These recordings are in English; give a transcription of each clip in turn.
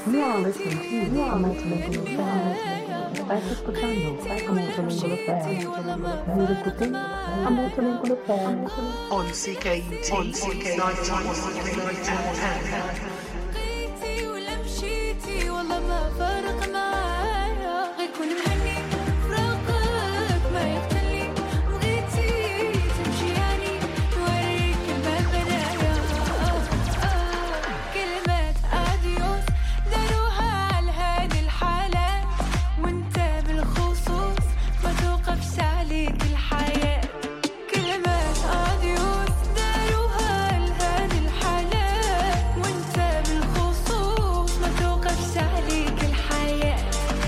You are listening to a multilingual affair. Estás escuchando a multilingual affair. Vous écoutez a multilingual affair. On CKUT 90.10. بقيتي ولا مشيتي والله ما فرق معايا غيكون مهني فراقك ما يقتلني بغيتي تمشي يعني نوريك الباب بنايا كلمات اديوس داروها على هذه الحالات وانت بالخصوص ما توقفش عليك الحياة كلمات اديوس داروها على هذه الحالات وانت بالخصوص ما توقفش عليك الحياة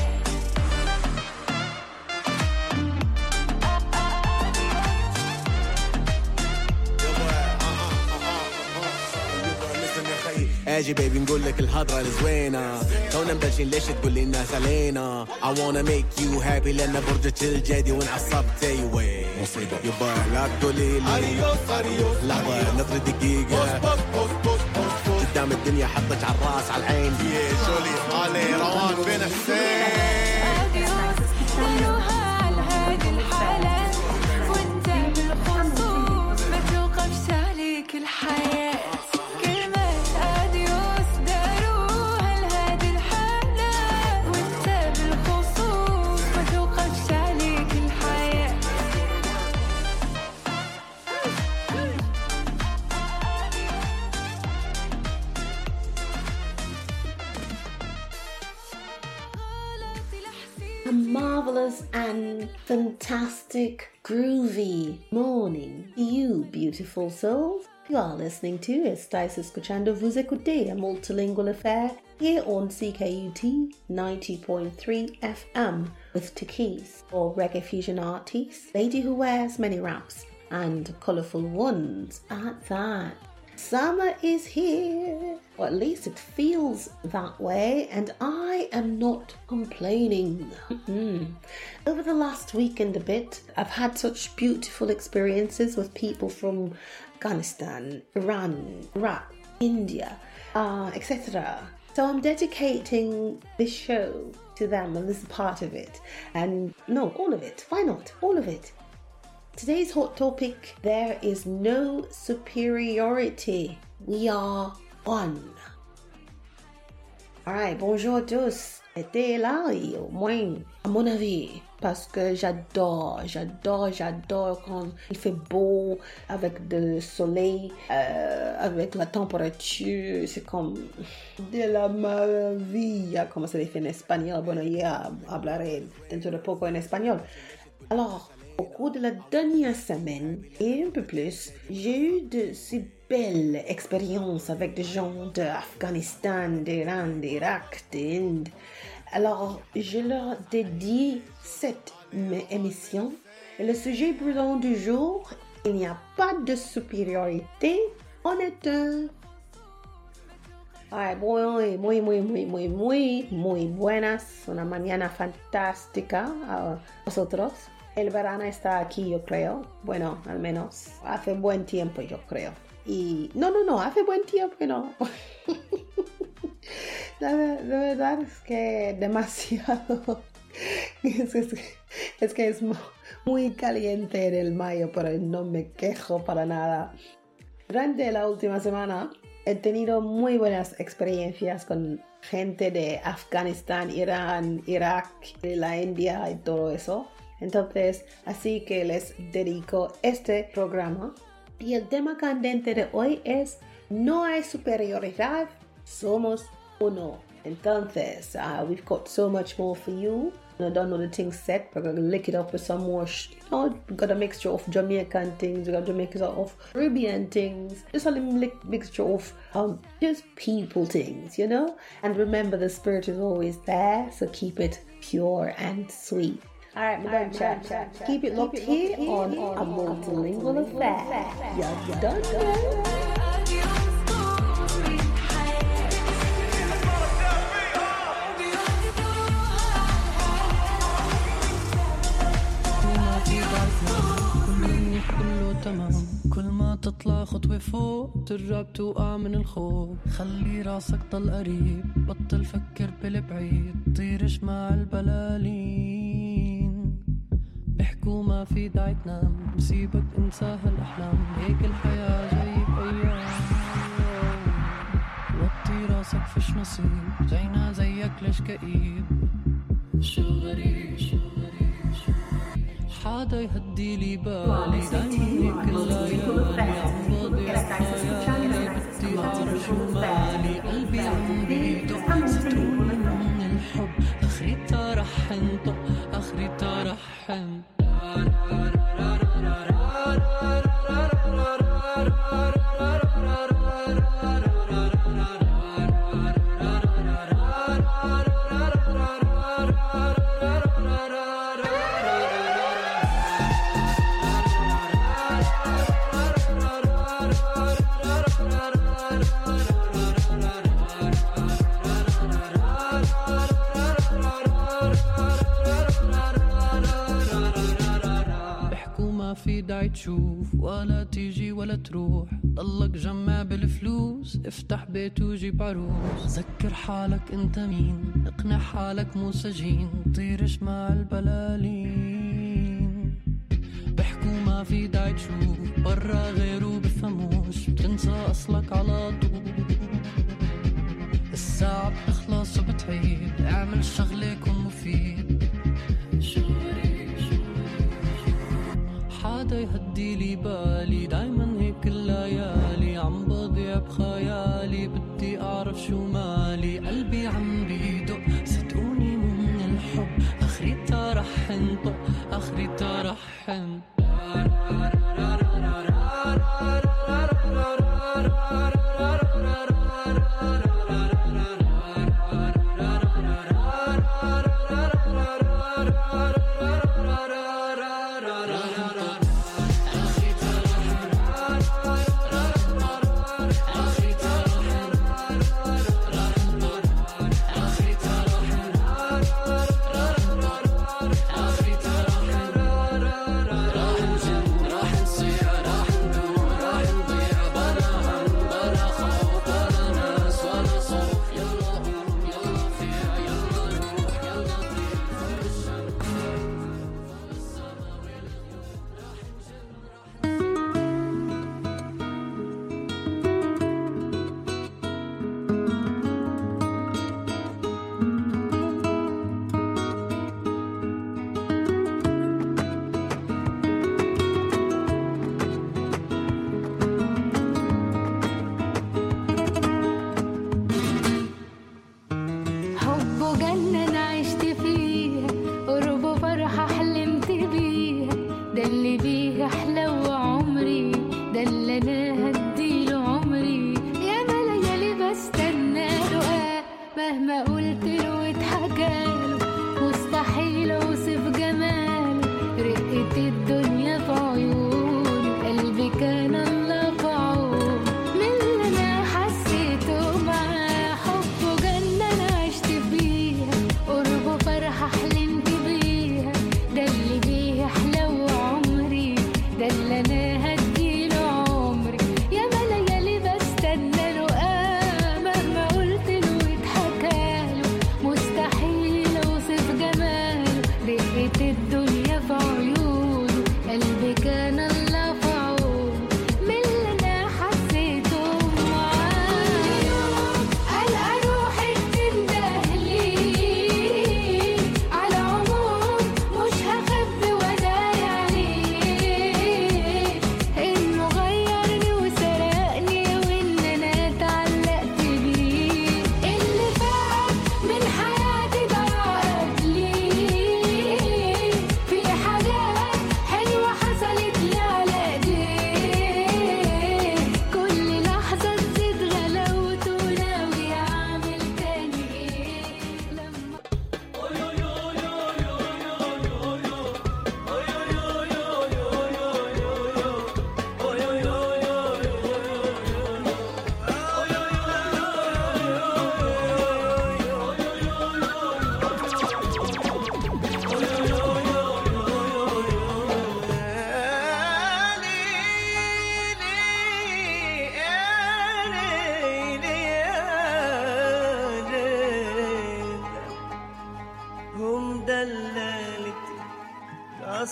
اجي بيبي نقول لك الهضره الزوينه تونا مبلشين ليش تقول لي الناس علينا I wanna make you happy لان برجك الجدي وانعصبت ايوه مصيبه يبا لا تقولي لي اريوس لحظه نظرة دقيقه قدام الدنيا حطك على الراس على العين يا جولي علي روان بن حسين داروها على هذه الحالات وانت بالخصوص ما توقفش عليك الحياة كلمات اديوس داروها لهذه الحالات وانت بالخصوص ما توقفش عليك الحياة A marvelous and fantastic, groovy morning, you beautiful souls. You are listening to Estáis escuchando, vous écoutez a multilingual affair here on CKUT 90.3 FM with Takis, or reggae fusion artist, lady who wears many wraps and colourful ones at that. Summer is here, or at least it feels that way, and I am not complaining. Over the last week and a bit, I've had such beautiful experiences with people from Afghanistan, Iran, Iraq, India, etc. So I'm dedicating this show to them, and this is part of it. And no, all of it. Why not? All of it. Today's hot topic, there is no superiority. We are one. Alright, bonjour à tous. Été là et au moins, à mon avis, parce que j'adore quand il fait beau, avec le soleil, avec la température, c'est comme de la maravilla, como se dice en español. Bueno, ya hablaré dentro de poco en español. Alors, au cours de la dernière semaine et un peu plus, j'ai eu de si belles expériences avec des gens d'Afghanistan, d'Iran, d'Irak, d'Inde. Alors, je leur dédie cette émission. Et le sujet brûlant du jour, il n'y a pas de supériorité, on est un. Ay, muy buenas, una mañana fantástica a vosotros. El verano está aquí, yo creo. Bueno, al menos hace buen tiempo, yo creo. Y no, hace buen tiempo que no. La verdad es que demasiado. Es que es muy caliente en el mayo, pero no me quejo para nada. Durante la última semana he tenido muy buenas experiencias con gente de Afganistán, Irán, Irak, la India y todo eso. Entonces, así que les dedico este programa. Y el tema candente de hoy es: no hay superioridad, somos uno. Entonces, we've got so much more for you. I don't know the things set, but we're going to lick it up with some more, we've got a mixture of Jamaican things, we've got a mixture of Caribbean things, just a mixture of just people things, you know? And remember, the spirit is always there, so keep it pure and sweet. Alright, my done chat. Keep it locked here on a multilingual affair. You done know? كله تمام كل ما تطلع خطوة فوق ترجع بتوقع من الخوف. خلي راسك ضل قريب، بطل فكر بالبعيد، طيرش مع البلالين. بيحكوا ما في داعي تنام، سيبك انسى هالأحلام، هيك الحياة جاي بأيام. وطي راسك فيش نصيب، زينا زيك ليش كئيب. شو غريب شو غريب شو غريب، حدا يهدي لي بالي، دايما هيك الليالي عم بضيع خيالي. بدي أعرف شو مالي، قلبي عم بيدق ستقول من الحب، آخرتها رح انطق، آخرتها رح انطق. في داعي تشوف ولا تيجي ولا تروح، ضلك جمع بالفلوس، افتح بيت وجيب عروس. ذكر حالك انت مين، اقنع حالك مو سجين، طيرش مع البلالين. بحكوا ما في داعي تشوف برا غيره بفهموش، بتنسى اصلك على طول. الساعة بتخلص وبتعيد، اعمل شغلة كن مفيد. حدا يهدي لي بالي، دايما هيك الليالي عم بضيع بخيالي. بدي أعرف شو مالي، قلبي عم بيدق صدقوني من الحب، آخرتها رح انطق، آخرتها رح انطق.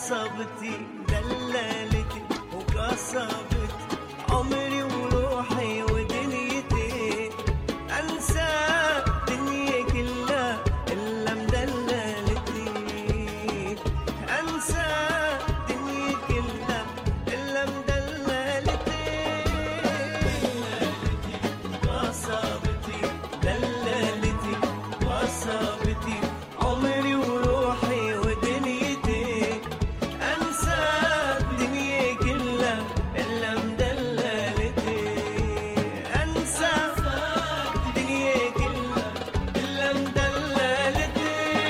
قصبتي دلالتي وقصبتي عمري وروحي ودنيتي أنسى دنيا كلها إلا مدلالتي أنسى دنيا كلها إلا مدلالتي قصبتي دلالتي قصبتي عمري وروحي ودنيتي أنسى دنيا كلها إلا مدلالتي أنسى دنيا كلها إلا مدلالتي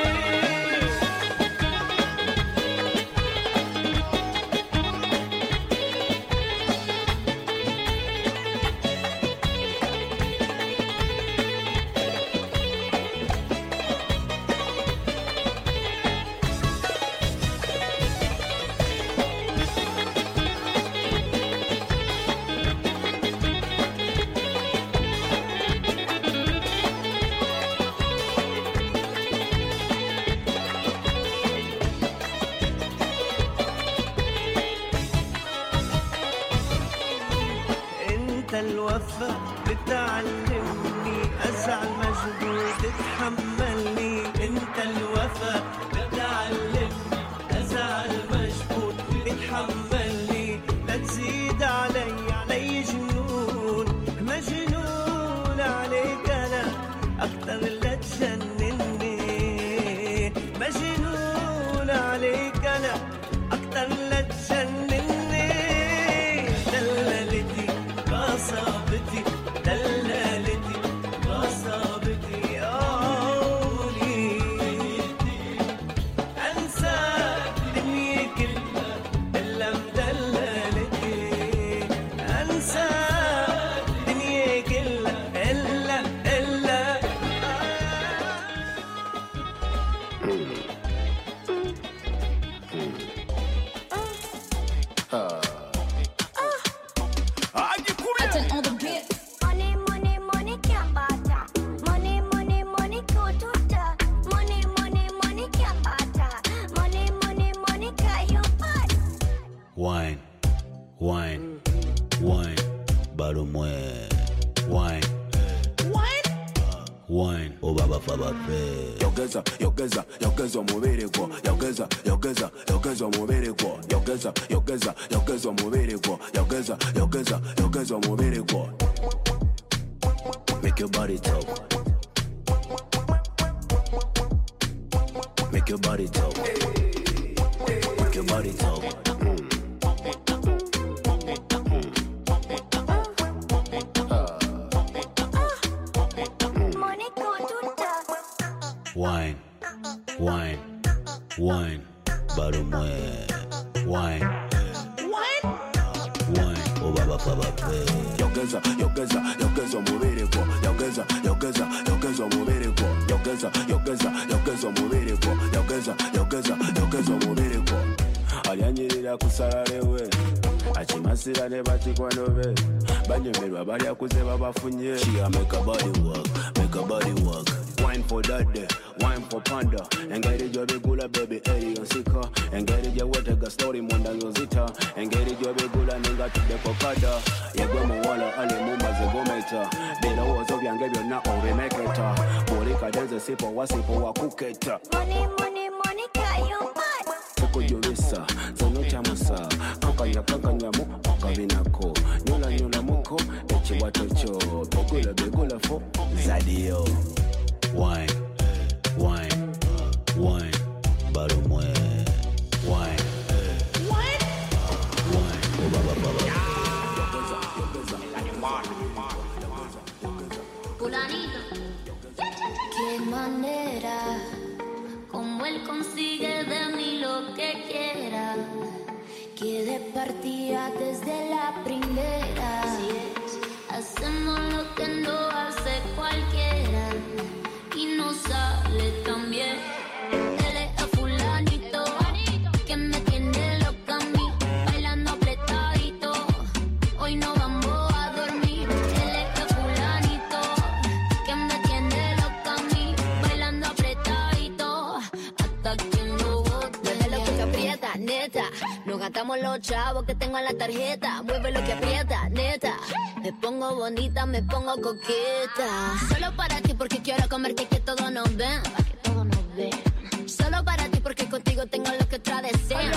انت الوفا بتعلمني ازعل مجهود تحملني انت الوفا بتعلمني ازعل مجهود تحملني لا تزيد علي جنون مجنون عليك انا اكتر لا تجنني مجنون عليك انا اكتر لا تجنني دلالتي قصبتي دلالتي قصبتي عمري أنسى دنيا كلها إلا مدلالتي أنسى دنيا كلها إلا Money, money, money can't butter. Money, money, money go to the. Money, money, money can't butter. Money, money, money can't you buy. Wine, wine, wine, balumwe. Wine, wine, oh baba baba fe. Yogeza mubiri kwa. Yogeza mubiri kwa. Yogeza mubiri kwa. Yogeza mubiri kwa. Make your body talk. Make your body talk. Make your body talk. Money go to the. Wine, wine, wine, balumwe. Wine, wine, oh baba baba fe. Yogeza mubiri kwa. Yogeza mubiri kwa. Yogeza mubiri kwa. Yogeza mubiri kwa. Alyanyirira kusalarewe achimasira ne batikwanobe banyemerwa bali akuze babafunye. She make a body work. Wine for daddy, wine for panda. Engeri jobigula baby eri onsika. Engeri jawetega story munda yozita. Engeri jobigula ninga tudekokada. Yegwe muwala ali mumbaze gometa. Birowoozo byange byonna obimeketa. Buli kadenze sipo wasipo wakuketa. Money, money, money can't you buy. Kujulisa, zanochamusa. Kakanyamu, kabinako. Nyola muko, echiwatocho. Begula fo, zadio. Wine, balumwe. Wine, oh baba baba. Qué manera, como él consigue de mí lo que quiera. Que de partida desde la primera. Hacemos lo que no hace cualquiera. Y no sale tan bien. Él es a fulanito que me tiene loca a mí, bailando apretadito. Hoy no vamos a dormir. Él es a fulanito que me tiene loca a mí, bailando apretadito. Hasta que no bote. Déjalo que te aprieta, neta. gastamos los chavos que tengo en la tarjeta. Mueve lo que aprieta, neta. Me pongo bonita, me pongo coqueta. Solo para ti porque quiero comerte que todos nos ven. Que todos nos ven. Solo para ti porque contigo tengo lo que otras desean.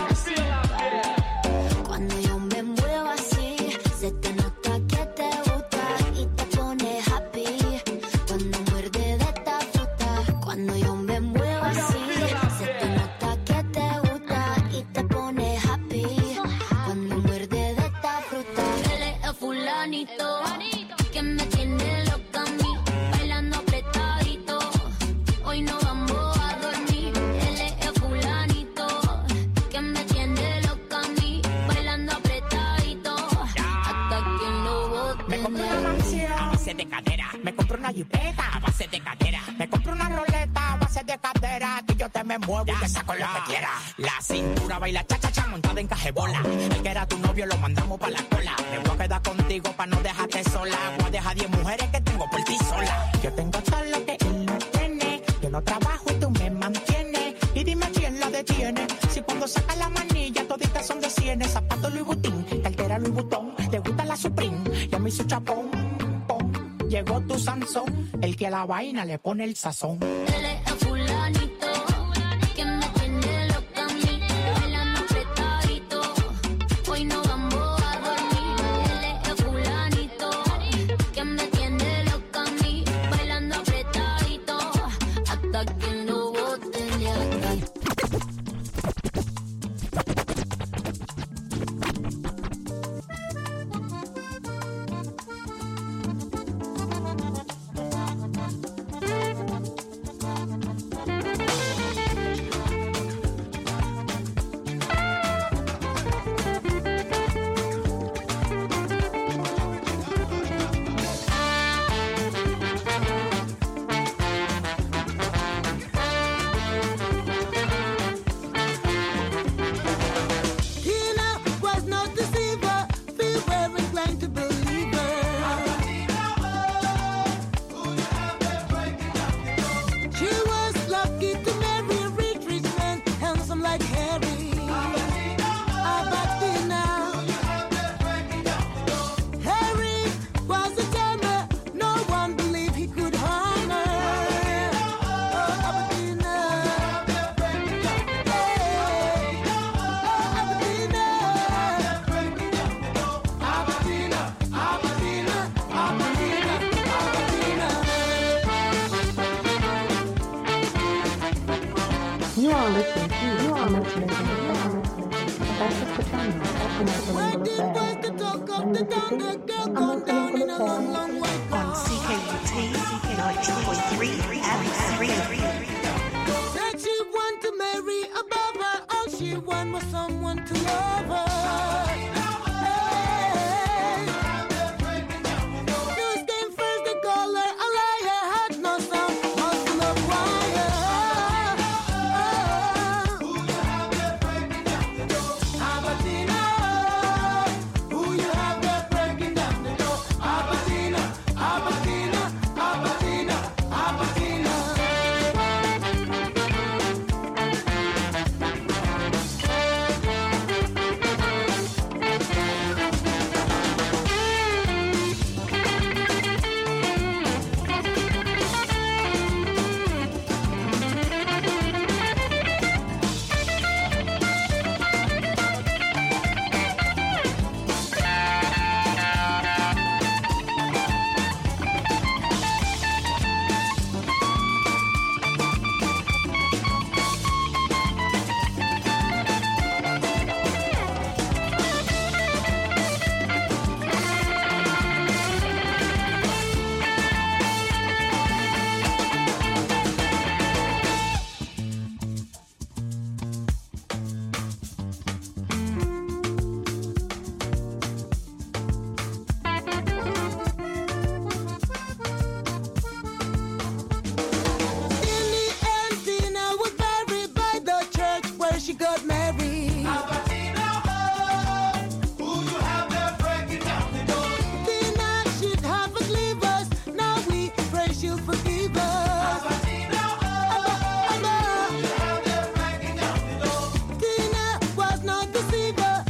Cuando yo me muevo así, se te nota que te gusta y te pone happy. Cuando muerde de esta fruta. Cuando yo me muevo así, se te nota que te gusta y te pone happy. Cuando muerde de esta fruta. Él es el fulanito que me tiene loca a mí, bailando apretadito. Hoy no vamos a dormir. Él es el fulanito que me tiene loca a mí, bailando apretadito. Hasta que lo bote. Me compro una mansión a base de cadera. Me compro una jipeta a base de cadera. Me compro una roleta a base de cadera. Que yo te me muevo y te saco lo que quiera. La cintura baila cha-cha-cha montada en cajebola. El que era tu novio lo mandamos pa' la cola. Me voy a quedar contigo pa' no dejarte sola. Voy a dejar 10 mujeres que tengo por ti sola. Yo tengo todo lo que él no tiene. Yo no trabajo y tú me mantienes. Y dime quién la detiene. Si cuando saca la manilla toditas son de cienes. Zapatos Louis Vuitton, cartera Louis Vuitton. Te gusta la Supreme, ya me hizo chapón. Pom. Llegó tu Sansón, el que a la vaina le pone el sazón. Él es el fulanito que me tiene loca a mí, bailando apretadito. Hoy no vamos a dormir. Él es el fulanito que me tiene loca a mí, bailando apretadito. Hasta que lo boten de acá. You are listening to Estás escuchando On CKUT 90.3 FM. Said she want to marry above her, all she want was someone to love her. News came first, they call her a liar, had no sound, muscle of wire. Albertina, who you have there breaking down the door? Albertina, Albertina, Albertina, Albertina. She got married. Albertina, who you have there breaking down the door? Tina should have forgive us. Now we pray she'll forgive us. Albertina, who you have there breaking down the door? Tina was not deceiver.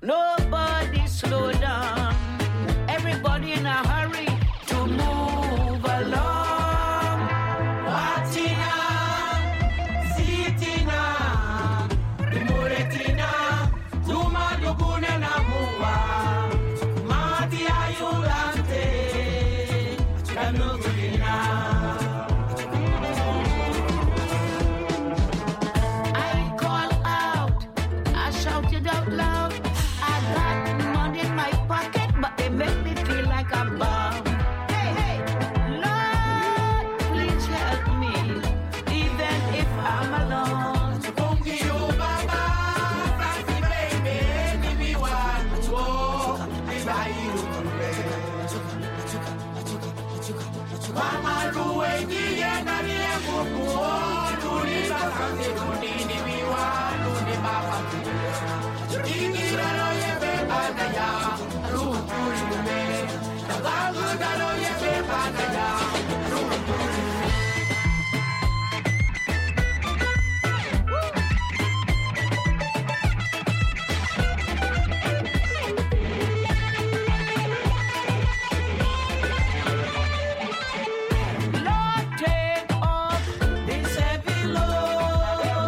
Nobody slow down. Everybody in a hurry to move along. Watina, Sitina, Muretina, Tuma Dugune Namua, Mati Ayulante, Kanugina. I call out, I shouted out loud. I got money in my pocket, but they make me feel like a bum. Hey, hey, Lord, please help me, even if I'm alone. Lord, take off this heavy load.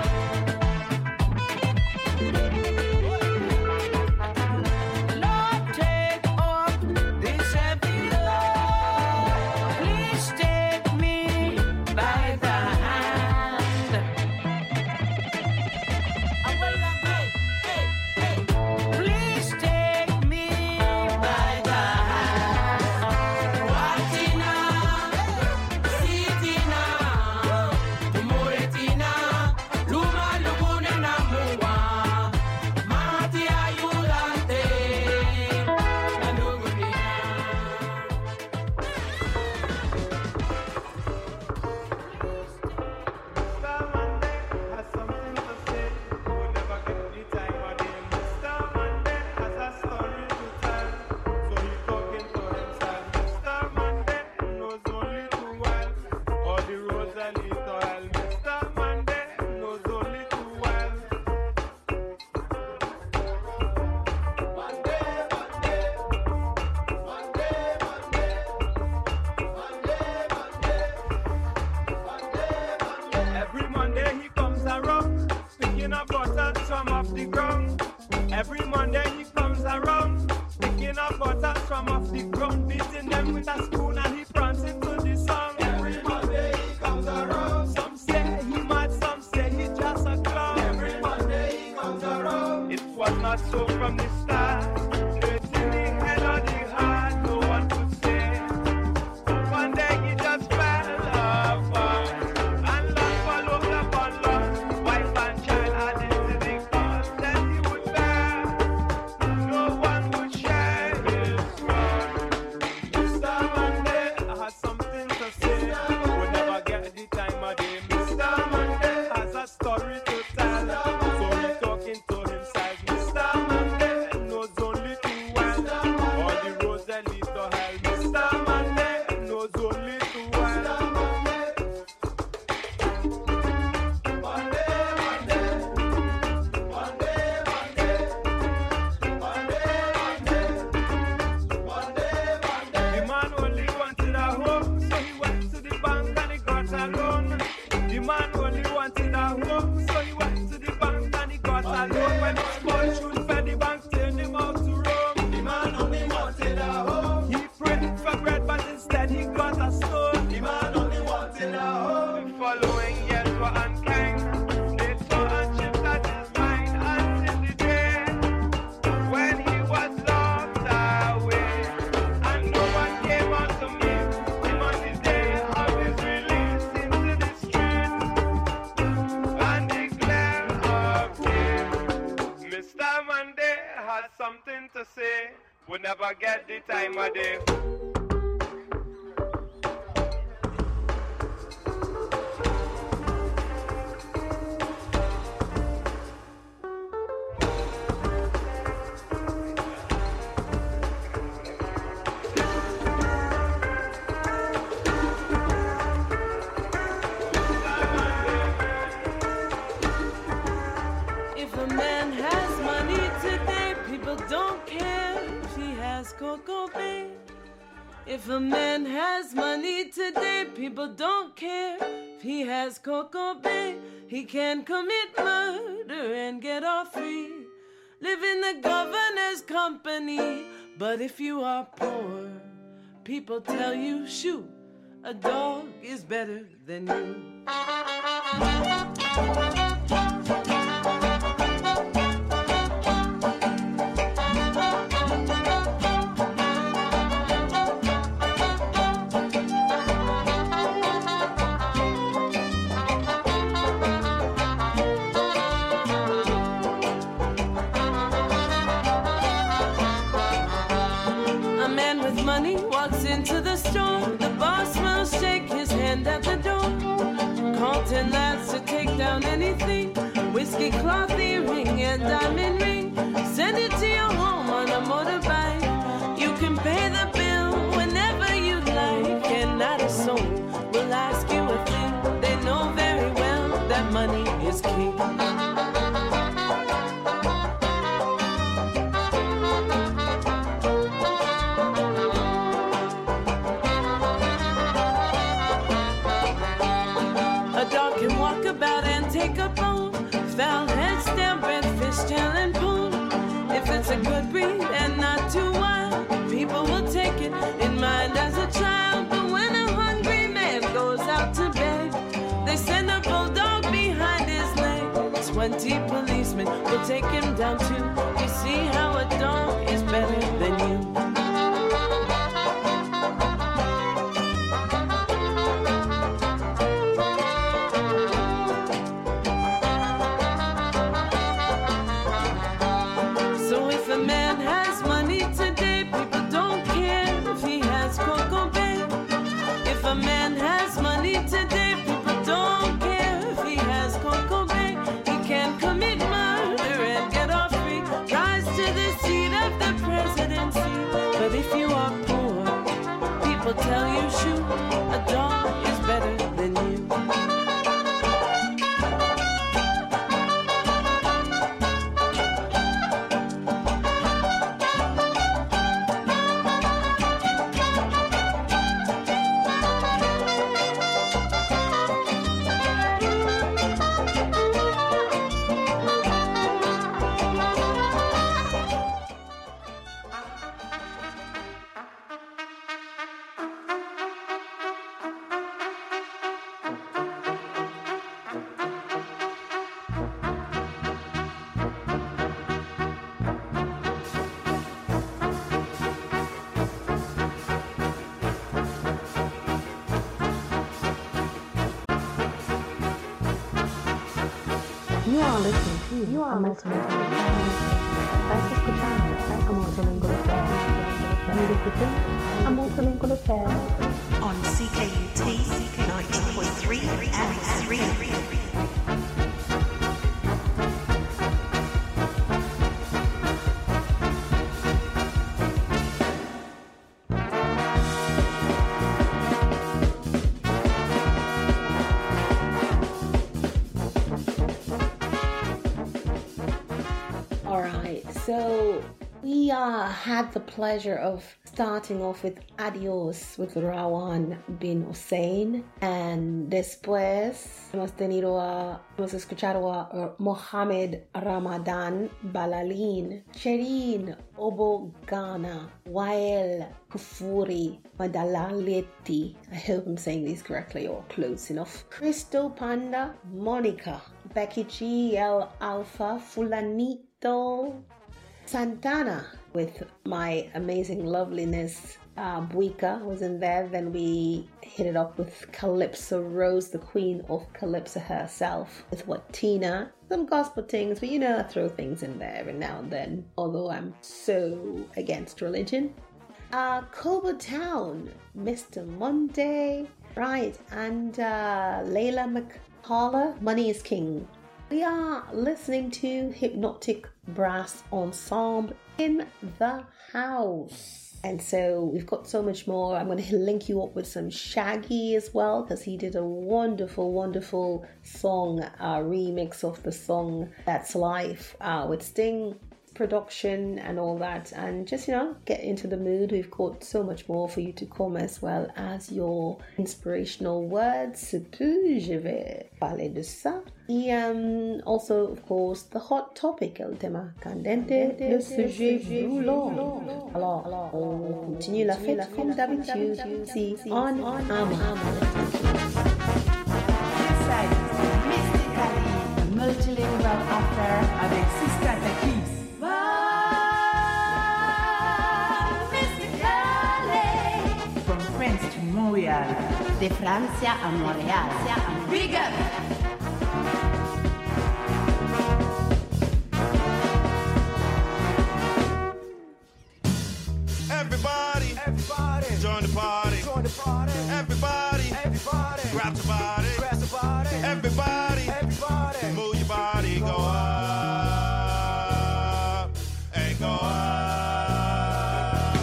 Lord, take off this heavy load. Please take me by the hand. Please take me by the hand. Watina, Sitina, Muretina, Luma Lugune Namua, Mati Ayulante, Kanugina. Every Monday he comes around, picking up butter from off the ground. Every Monday he comes around, picking up butter from off the ground, beating them with a spoon and he prancing to the song. Every Monday he comes around. Some say he mad, some say he just a clown. Every Monday he comes around. It was not so from the start. Straight in the head of the heart, no one could say. One day he just fell apart. And love followed upon love. Wife and child added to the cause that he would bear. No one would share his cross. Mr. Monday has something to say. We'll never get the time of day. Mr. Monday has a story to tell. So he's talking to himself. Mr. Monday knows only too well all the roads that lead to hell. Mr. Monday knows only too well. The man only wanted a home, so he went to the bank and he got a loan. The man only wanted a home, so he went to the bank and he got a loan. When his fortune fed, the bank turned him out to roam. The man only wanted a home. He prayed for bread, but instead he got a stone. The man only wanted a home. The following years were unkind. They saw and chipped at his mind until the day when he was locked away. And no one came out to meet him on the day of his release into the streets and declare of him. Mr. Monday has something to say. We'll never get the time of day. If a man has money today, people don't care if he has Coco Bay. If a man has money today, people don't care if he has Coco Bay. He can commit murder and get off free, live in the governor's company. But if you are poor, people tell you, shoot, a dog is better than you. Into the store, the boss will shake his hand at the door. Call 10 lads to take down anything, whiskey cloth earring and diamond ring. Send it to your home on a motorbike. You can pay the bill whenever you like, and not a soul will ask you a thing. They know very well that money is king. About and take a bone, foul head, stem, bread, fish, tail, and poon. If it's a good breed and not too wild, people will take it in mind as a child. But when a hungry man goes out to bed, they send a bulldog behind his leg. 20 policemen will take him down too. You see how a dog is better than you. A man has money today, people don't care if he has Coco Bay. He can commit murder and get off free, rise to the seat of the presidency. But if you are poor, people tell you, shoot, a dog is better than you. You are listening to Stai ascoltando Multilingual Affair. Vous écoutez a Multilingual Affair on CKUT 90.3 and 3. So we had the pleasure of starting off with Adios with Rawan bin Hussein, and después hemos escuchado a Mohamed Ramadan Balalin, Sherin Obogana, Wael Kufuri Madalaleti, I hope I'm saying these correctly or close enough, Crystal Panda, Monica, Becky G, El Alpha, Fulanito, Santana with My Amazing Loveliness, Buika was in there. Then we hit it up with Calypso Rose, the queen of Calypso herself, with what Tina, some gospel things, but I throw things in there every now and then, although I'm so against religion. Cobo Town, Mr. Monday, right, and Layla McCullough, Money is King. We are listening to Hypnotic Brass Ensemble in the house. And so we've got so much more. I'm going to link you up with some Shaggy as well, because he did a wonderful, wonderful song, remix of the song That's Life with Sting production and all that, and just, get into the mood. We've got so much more for you to come, as well as your inspirational words. Ce peu, je vais parler de ça. Et also, of course, the hot topic, el tema candente, le sujet brûlant. Alors, on continue la fête comme d'habitude. Si on Multilingual affair avec Siska Takis. From France to Montréal. De Francia a Montréal. Big up! Everybody, join the party. Everybody, grab the body. Everybody, move your body, go up and go up.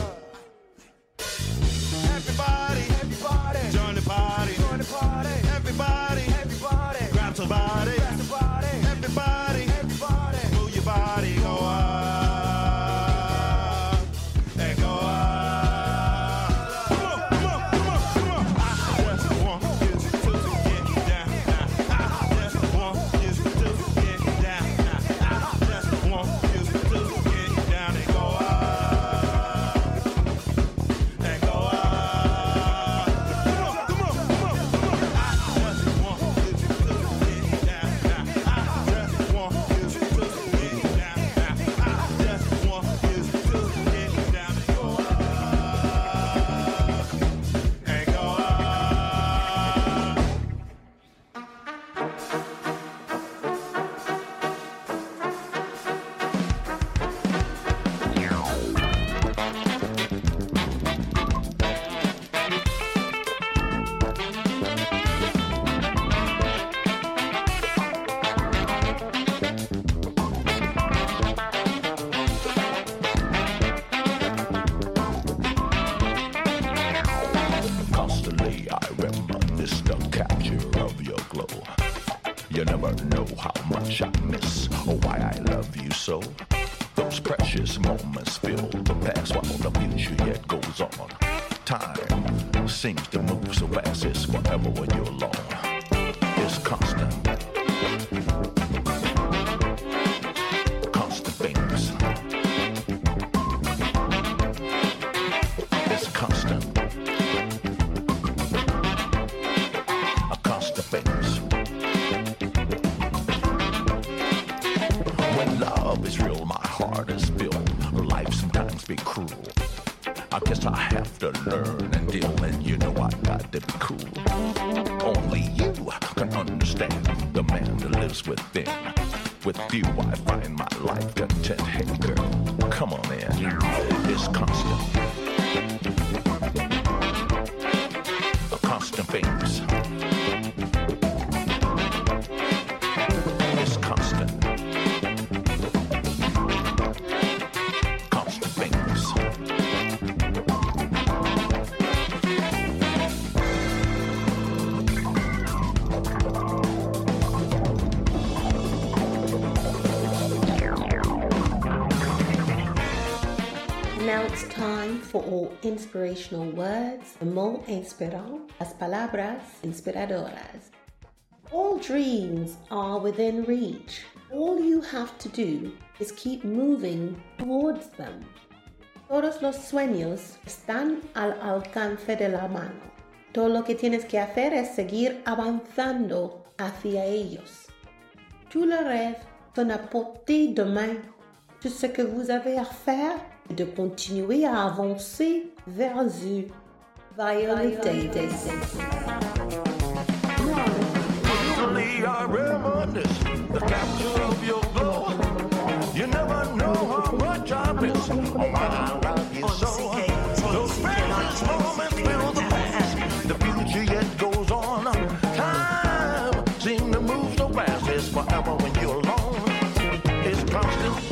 Everybody, join the party. Everybody, grab the body. Everybody, move your body, go up. You never know how much I miss or why I love you so. Those precious moments fill the past while the future yet goes on. Time seems to move so fast, it's forever when you're alone. It's constant. Constant things. It's constant. Constant things. When love is real, my heart is filled. Life sometimes be cruel. I guess I have to learn and deal, and you know I got to be cool. Only you can understand the man that lives within. With you I find my life content. Hey girl, come on in. It's constant. A constant things. It's constant. Constant things. Now it's time for all inspirational words. The mot inspirant, las palabras inspiradoras. All dreams are within reach. All you have to do is keep moving towards them. Todos los sueños están al alcance de la mano. Todo lo que tienes que hacer es seguir avanzando hacia ellos. Tout le rêve est à portée de main. Tout ce que vous avez à faire est de continuer à avancer vers eux. Viola Davis. Usually I reminisce the capture of your glow. You never know how much I miss. Oh, I love you so. Those precious moments fill the past. The future yet goes on. Time seems to move so fast. It's forever when you're alone. It's constant.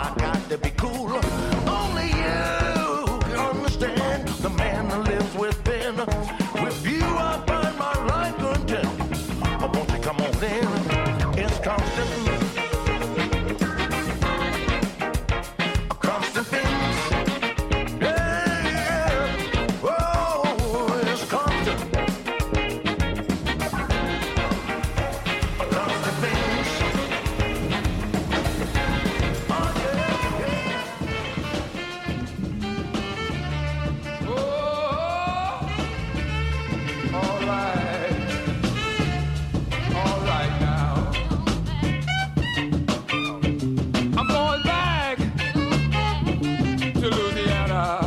I got to be cool. Only you can understand the man that lives within. With you, I find my life content. Oh, won't you come on in? It's constant. Constant things. Yeah, yeah. Oh, it's constant. Constant things. Oh, yeah, yeah. Oh, all right. All right now. I'm going back to Louisiana.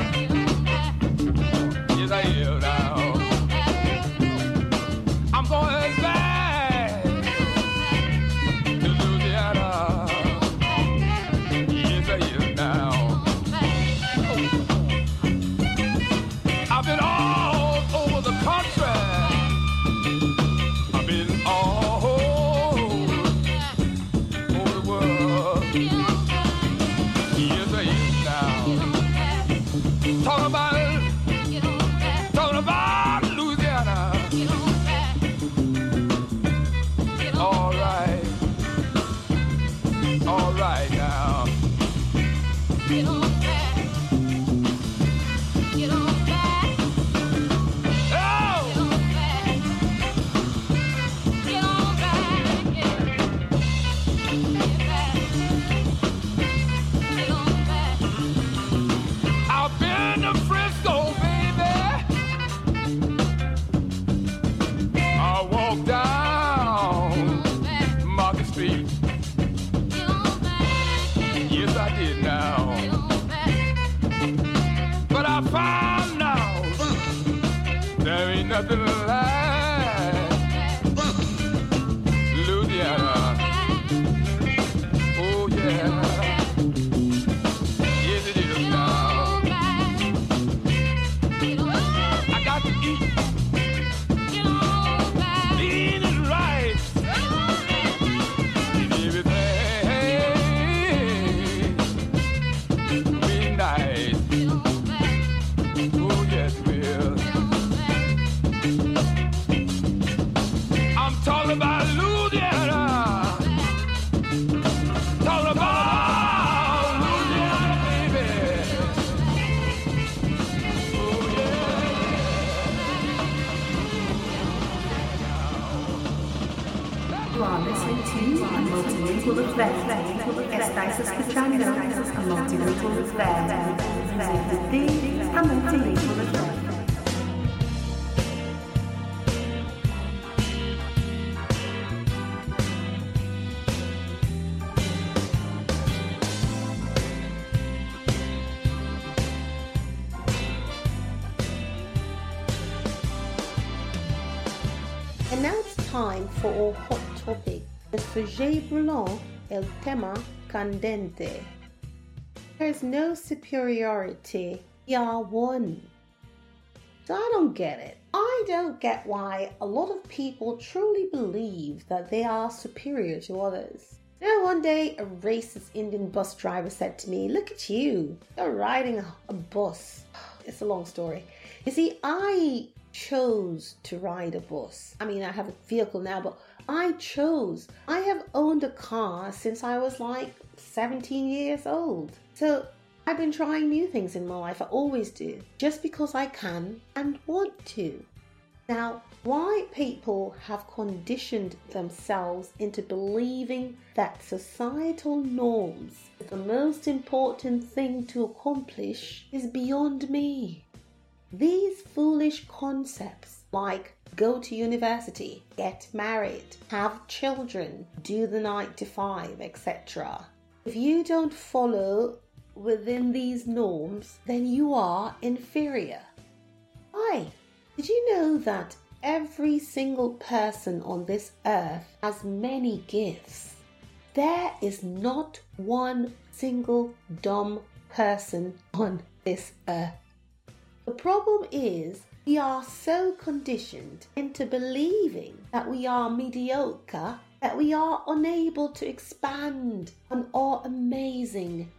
Yes, I am now. I'm going back to Louisiana. Yes, I am now. I've been all over the country. I've been all over the world. Yes, I am now. Talking about Louisiana. All right now. I've been to Frisco, baby. I walked down Market Street. Yes, I did now. But I found out there ain't nothing like Louisiana. Oh, yeah. Yes, it is now. I got to eat. Eat it right. And everything be nice. Oh, yes, it will. I'm talking about Louisiana. Talking about Louisiana, baby. Oh, You are listening to a multilingual affair. Estás escuchando a multilingual affair. Music a multilingual affair. And now it's time for our hot topic, the sujet brûlant, el tema candente. There is no superiority, we are one. So I don't get it. I don't get why a lot of people truly believe that they are superior to others. You know, one day a racist Indian bus driver said to me, "Look at you, you're riding a bus." It's a long story. You see, I chose to ride a bus. I mean, I have a vehicle now, but I chose. I have owned a car since I was like 17 years old. So I've been trying new things in my life. I always do, just because I can and want to. Now, why people have conditioned themselves into believing that societal norms is the most important thing to accomplish is beyond me. These foolish concepts like go to university, get married, have children, do the 9 to 5, etc. If you don't follow within these norms, then you are inferior. Why? Did you know that every single person on this earth has many gifts? There is not one single dumb person on this earth. The problem is we are so conditioned into believing that we are mediocre that we are unable to expand on our amazing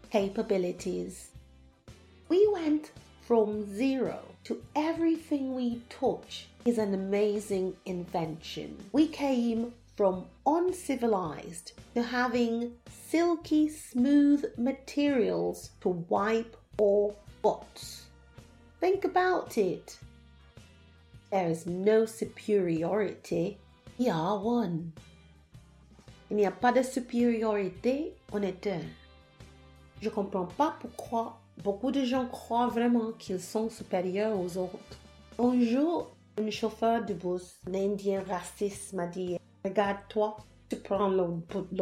capabilities. We went from zero to everything we touch is an amazing invention. We came from uncivilized to having silky smooth materials to wipe our butts. Think about it. There is no superiority. We are one. Il n'y a pas de supériorité, on est un. Je ne comprends pas pourquoi beaucoup de gens croient vraiment qu'ils sont supérieurs aux autres. Un jour, un chauffeur de bus, un indien raciste, m'a dit « Regarde-toi, tu prends l'autobus. »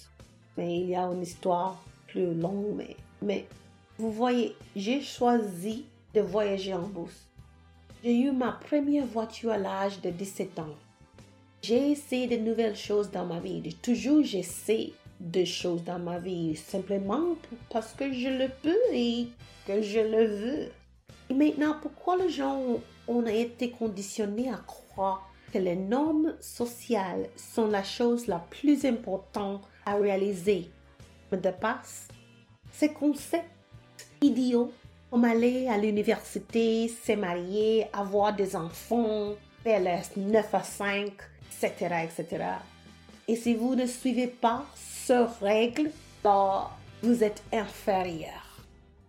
Mais il y a une histoire plus longue. Mais vous voyez, j'ai choisi de voyager en bus. J'ai eu ma première voiture à l'âge de 17 ans. J'ai essayé de nouvelles choses dans ma vie. Toujours j'essaie de choses dans ma vie simplement parce que je le peux et que je le veux. Et maintenant, pourquoi les gens ont été conditionnés à croire que les normes sociales sont la chose la plus importante à réaliser me dépasse? Ces concepts idiots comme aller à l'université, se marier, avoir des enfants, faire les 9 à 5, etc., etc. Et si vous ne suivez pas ces règles, vous êtes inférieur.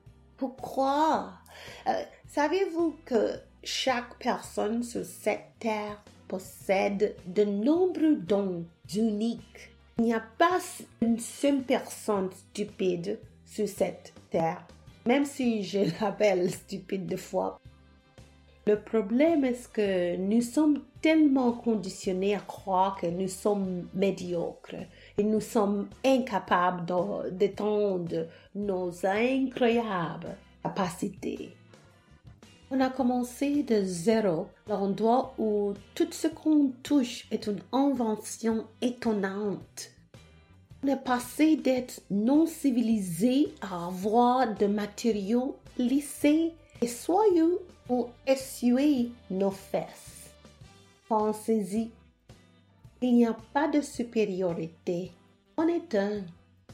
Pourquoi? Savez-vous que chaque personne sur cette terre possède de nombreux dons uniques? Il n'y a pas une seule personne stupide sur cette terre, même si je l'appelle stupide de fois. Le problème est que nous sommes tellement conditionnés à croire que nous sommes médiocres et nous sommes incapables d'étendre nos incroyables capacités. On a commencé de zéro, l'endroit où tout ce qu'on touche est une invention étonnante. On est passé d'être non civilisé à avoir de matériaux lissés et soyeux pour essuyer nos fesses. Pensez-y, il n'y a pas de supériorité. On est un.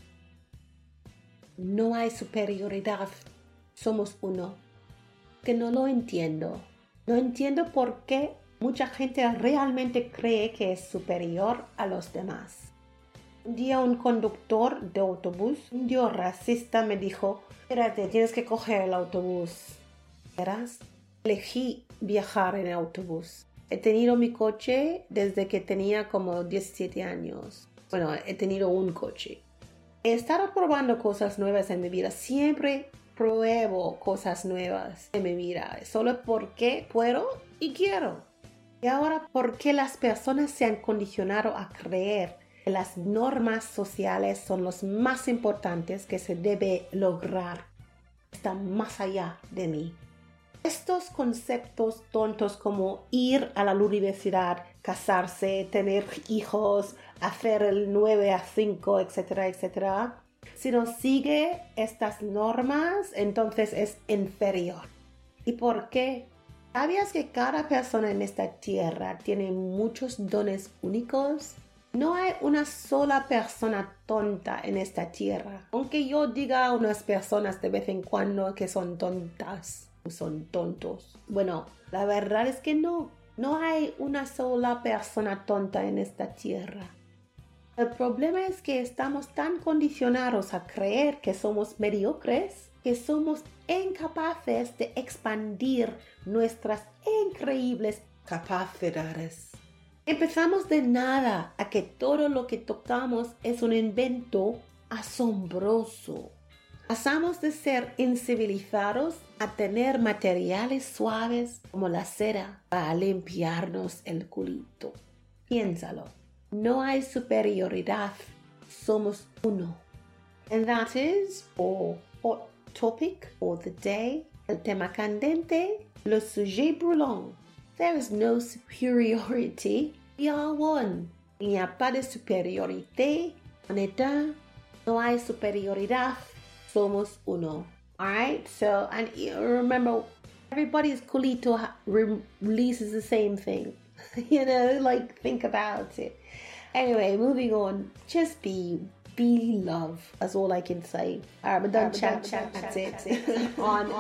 No hay superioridad. Somos uno. Que no lo entiendo. No entiendo por qué mucha gente realmente cree que es superior a los demás. Un día un conductor de autobús, un indio racista, me dijo: espérate, tienes que coger el autobús. ¿Verás? Elegí viajar en autobús. He tenido mi coche desde que tenía como 17 años. Bueno, he tenido un coche. He estado probando cosas nuevas en mi vida. Siempre pruebo cosas nuevas en mi vida. Solo porque puedo y quiero. Y ahora, ¿por qué las personas se han condicionado a creer que las normas sociales son los más importantes que se debe lograr? Están más allá de mí. Estos conceptos tontos como ir a la universidad, casarse, tener hijos, hacer el 9 a 5, etcétera, etcétera. Si no sigue estas normas, entonces es inferior. ¿Y por qué? ¿Sabías que cada persona en esta tierra tiene muchos dones únicos? No hay una sola persona tonta en esta tierra. Aunque yo diga a unas personas de vez en cuando que son tontas. Son tontos. Bueno, la verdad es que no hay una sola persona tonta en esta tierra. El problema es que estamos tan condicionados a creer que somos mediocres que somos incapaces de expandir nuestras increíbles capacidades. Empezamos de nada a que todo lo que tocamos es un invento asombroso. Pasamos de ser incivilizados a tener materiales suaves como la cera para limpiarnos el culito. Piénsalo. No hay superioridad. Somos uno. And that is our hot topic for the day. El tema candente, le sujet brûlant. There is no superiority. We are one. Il n'y a pas de supériorité. On est un. No hay superioridad. Somos uno. Alright, so, and remember, everybody's culito releases the same thing. You know, like, think about it. Anyway, moving on. Just be be love. That's all I can say. Alright, we're done chat. That's it. On.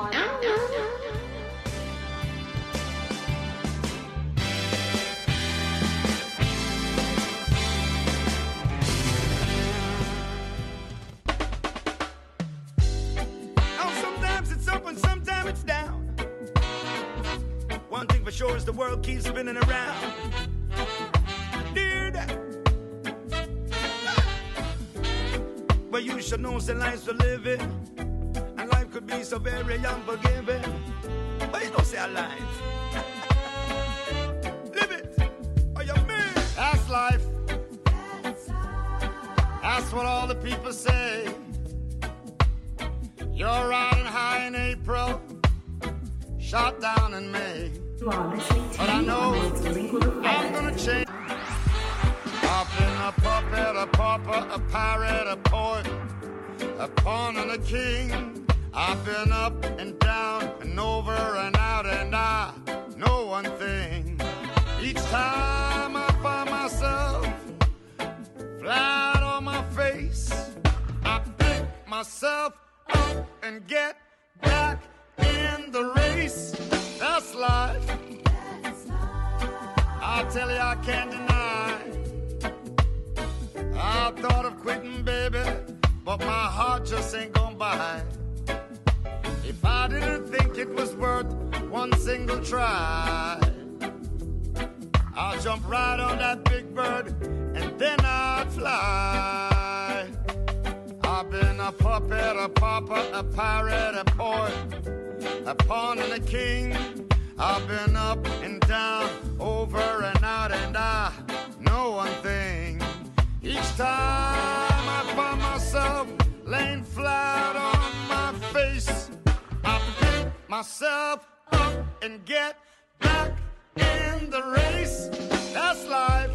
Oh, sometimes it's up and sometimes it's down. One thing for sure is the world keeps spinning around. Dear that. But you should know the life's for living, and life could be so very unforgiving. But you don't say a life. Live it, or you mean. That's life. That's what all the people say. You're riding high in April, shot down in May. But I know I'm gonna change. I've been a puppet, a pauper, a pirate, a poet, a pawn and a king. I've been up and down and over and out, and I know one thing. Each time I find myself flat on my face, I pick myself up and get back in the race. That's life. I tell you, I can't deny. I thought of quitting, baby, but my heart just ain't gonna buy. If I didn't think it was worth one single try, I'll jump right on that big bird and then I'd fly. I've been a puppet, a pauper, a pirate, a poet, a pawn and a king. I've been up and down, over and out, and I know one thing. Each time I find myself laying flat on my face, I pick myself up and get back in the race. That's life.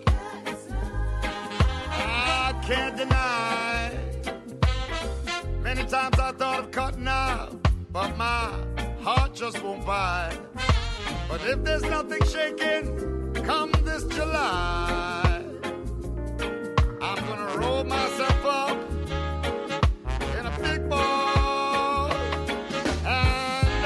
I can't deny. Many times I thought of cutting out, but my heart just won't bite. But if there's nothing shaking come this July, I'm gonna roll myself up in a big ball and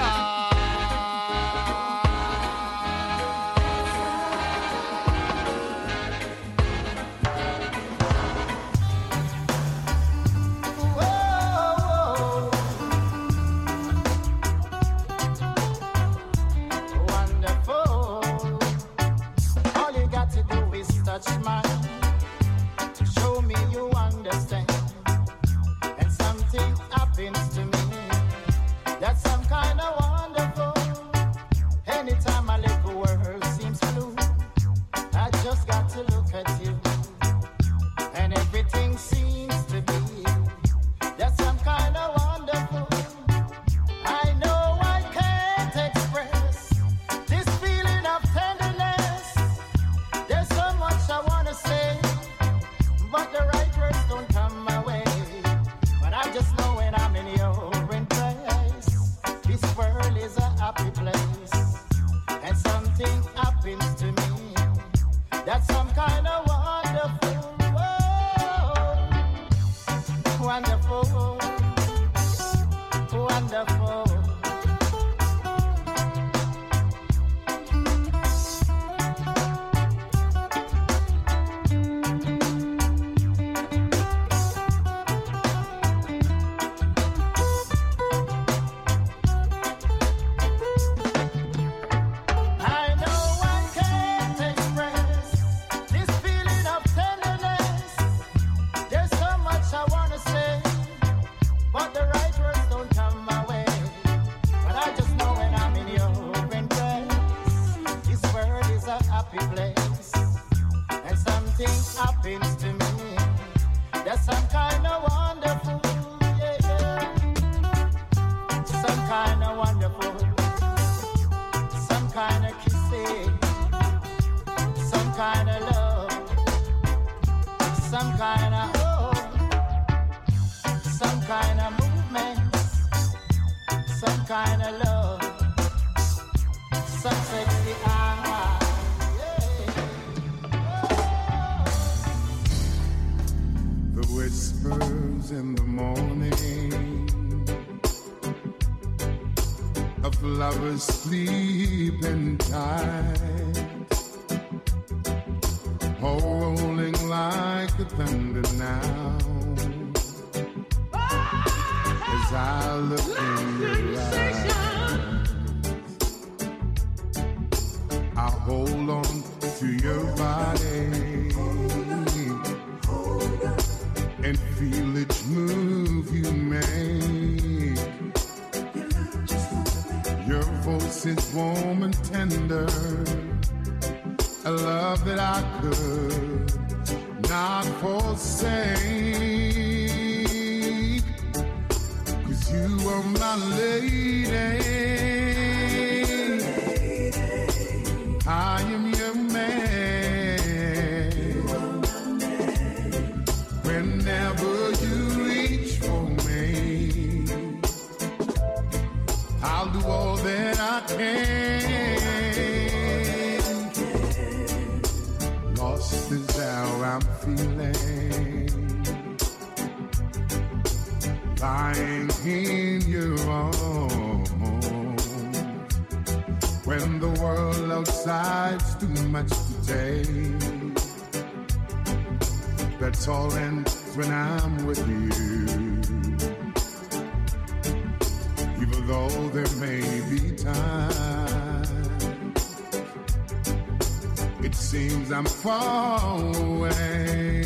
Wonderful. All you got to do is touch mine. Show me you understand. And something happens to me. That's some kind of wonderful. Anytime my little world seems blue, I just got to look at you. And everything seems to be. That's some kind of wonderful. I know I can't express this feeling of tenderness. There's so much I want to say, but the right words don't come my way. But I just know when I'm in your embrace, this world is a happy place. And something happens to me. That's some kind of wonderful. Whoa. Wonderful. Wonderful. I know I can't express this feeling of tenderness. There's so much I want to say, but the right words don't come my way. But I just know when I'm in your embrace, this world is a happy place. And something happens to me. That's some kind of wonderful, yeah. Some kind of wonderful. Some kind of kissing, some kind of love, some kind of hope, some kind of movement, some kind of love, some sexy eye. the words in the morning of lovers sleeping tight, all rolling like the thunder now. As I look in your eyes, I hold on to your body and feel each move you make. Your voice is warm and tender, a love that I could not forsake. 'Cause you are my lady, I am your man. Whenever you reach for me, I'll do all that I can. Lost is how I'm feeling, lying in your arms, when the world outside's too much to take. That's all ends when I'm with you, even though there may be time. It seems I'm far away.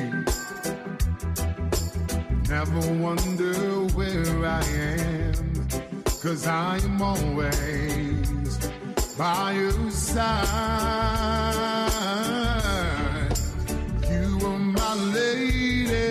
Never wonder where I am, 'cause I am always by your side. You are my lady,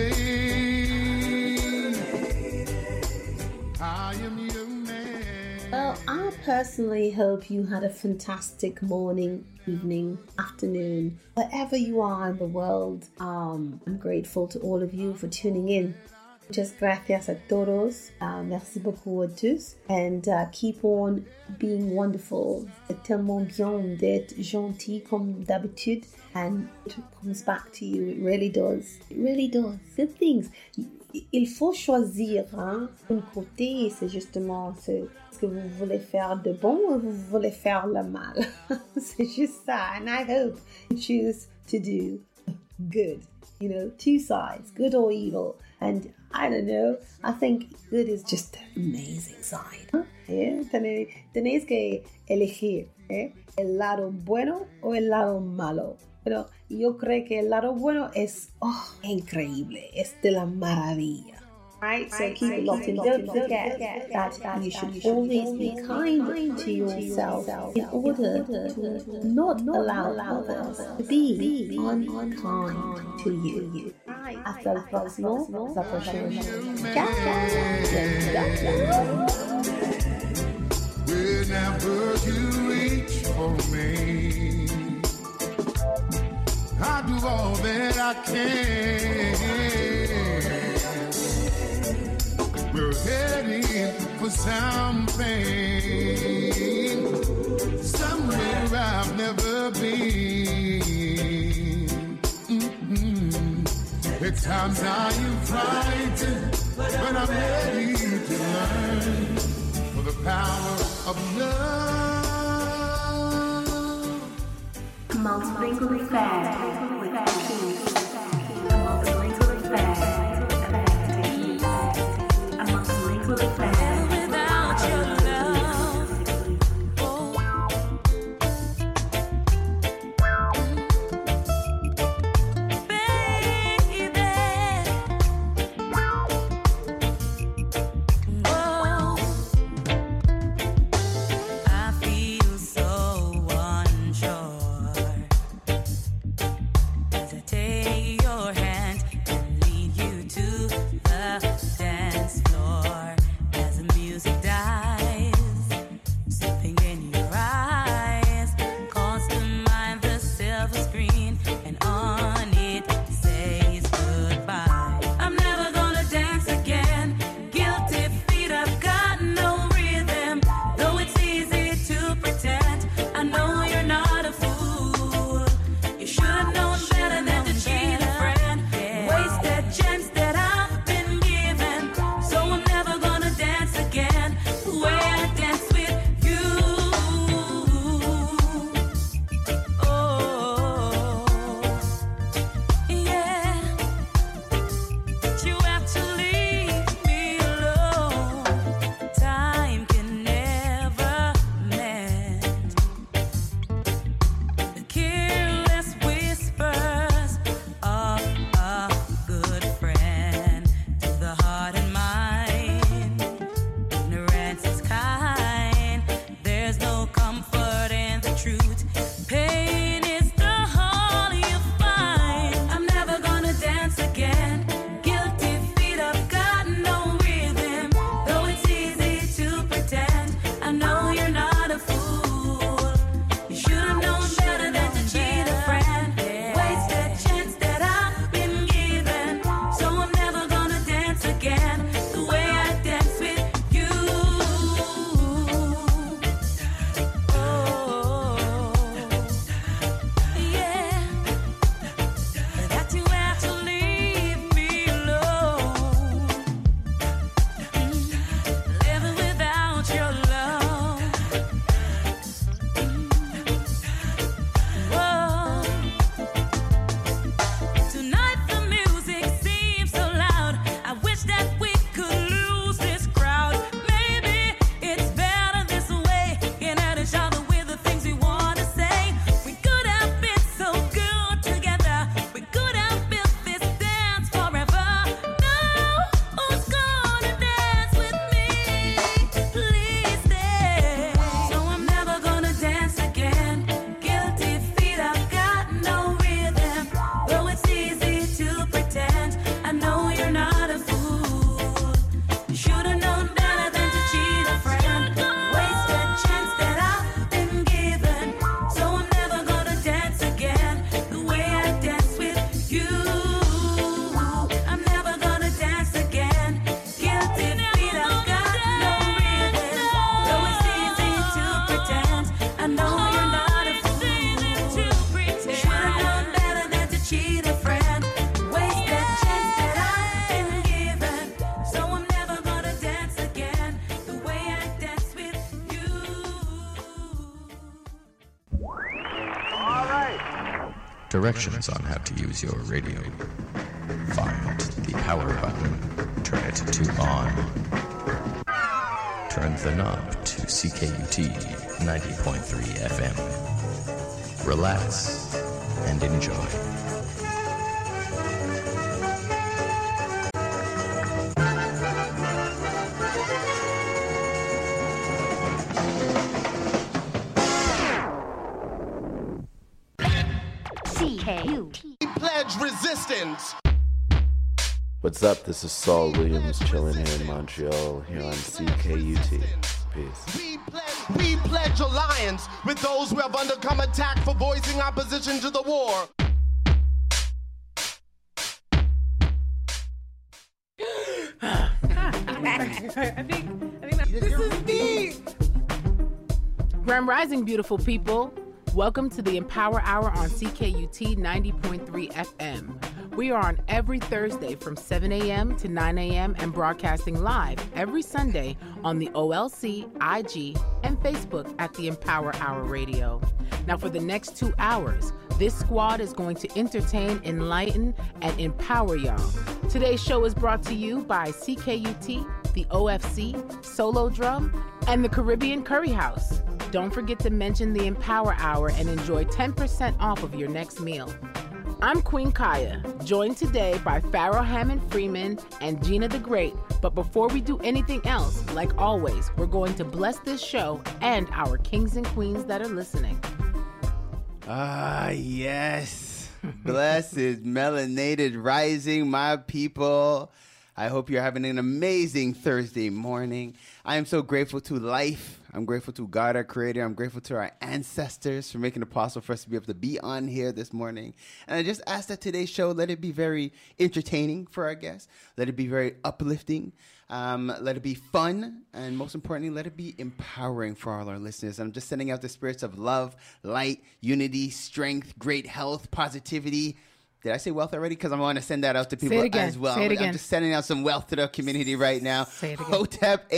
I am your man. Well, I personally hope you had a fantastic morning, evening, afternoon, wherever you are in the world. I'm grateful to all of you for tuning in. Muchas gracias a todos. Merci beaucoup à tous. And keep on being wonderful. C'est tellement bien d'être gentil comme d'habitude. And it comes back to you. It really does. It really does. Good things. Il faut choisir. Hein? Un côté, c'est justement ce que vous voulez faire de bon ou vous voulez faire le mal. C'est juste ça. And I hope you choose to do good. You know, two sides, good or evil. And I don't know, I think good is just the amazing side. Huh? Yeah? Tenéis que elegir el lado bueno o el lado malo. Pero yo creo que el lado bueno es increíble, es de la maravilla. Right? So keep it locked in. Don't forget that you should always be kind to yourself in order to not allow others to be unkind to you. Hasta el próximo. Hasta la próxima. Whenever you reach for me, I do all that I can. We're heading for something, somewhere I've never been. At times I am frightened, but I'm ready to learn for the power of love. Multilingual affair with peace. Multilingual affair. Multilingual affair. Without your love, baby, I feel so unsure as I take your hand and lead you to the dance floor. As directions on how to use your radio. Find the power button, turn it to on. Turn the knob to CKUT 90.3 FM. Relax and enjoy. CKUT. Pledge resistance. What's up? This is Saul Williams chilling here in Montreal, here on CKUT. Peace. We pledge alliance with those who have undergone attack for voicing opposition to the war. I think this is me. Grand Rising, beautiful people. Welcome to the Empower Hour on CKUT 90.3 FM. We are on every Thursday from 7 a.m. to 9 a.m. and broadcasting live every Sunday on the OLC, IG, and Facebook at the Empower Hour Radio. Now, for the next 2 hours, this squad is going to entertain, enlighten, and empower y'all. Today's show is brought to you by CKUT, the OFC, Solo Drum, and the Caribbean Curry House. Don't forget to mention the Empower Hour and enjoy 10% off of your next meal. I'm Queen Kaya, joined today by Pharaoh Hammond Freeman and Gina the Great. But before we do anything else, like always, we're going to bless this show and our kings and queens that are listening. Ah, yes. Blessed melanated rising, my people. I hope you're having an amazing Thursday morning. I am so grateful to life. I'm grateful to God, our creator. I'm grateful to our ancestors for making it possible for us to be able to be on here this morning. And I just ask that today's show, let it be very entertaining for our guests. Let it be very uplifting. Let it be fun. And most importantly, let it be empowering for all our listeners. I'm just sending out the spirits of love, light, unity, strength, great health, positivity. Did I say wealth already? Because I want to send that out to people as well. Say it again. I'm just sending out some wealth to the community right now. Say it again. Hotep